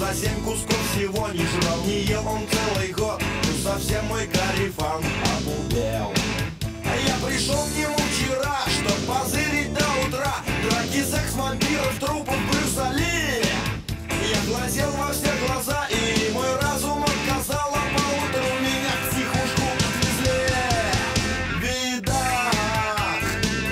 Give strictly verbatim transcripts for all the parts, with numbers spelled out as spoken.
на семь кусков всего. Не жрал, не ел он целый год. Ну совсем мой корефан обубел. А я пришел к нему вчера, чтоб позырить до утра. Драки, секс, вампиров, трупов, Брюса Ли. Я глазел во все глаза, и мой разум отказал. А поутру меня в психушку отвезли. Видак.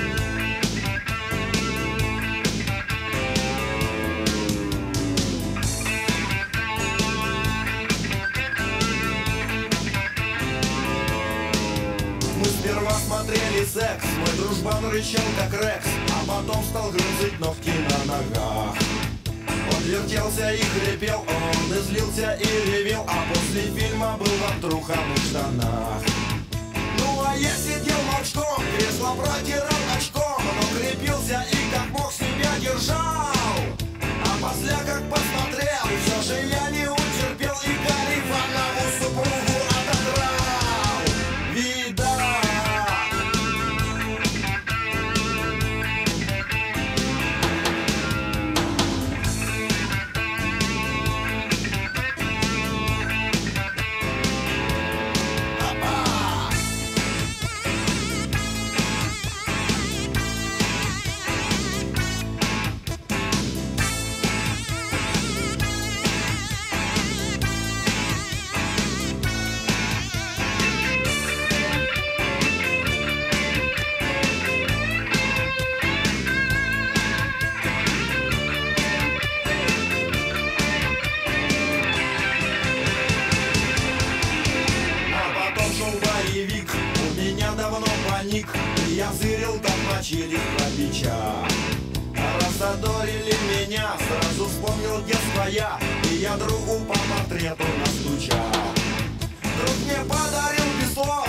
Мы сперва смотрели секс, мой дружбан рычал как Рекс, а потом стал грызть ногти на ногах. Он вертелся и хрипел, он и злился и ревел, а после фильма был в обтруханных штанах. Ну а я сидел молчком, кресло протирал очком, но крепился и как мог себя держал. А после как посмотрел, все же я не утерпел и корефанову супругу отодрал. Видак. У меня давно паник, и я зырил, как мочили храпича. Рассадорили меня, сразу вспомнил детство я, и я другу по портрету настучал. Друг мне подарил без слов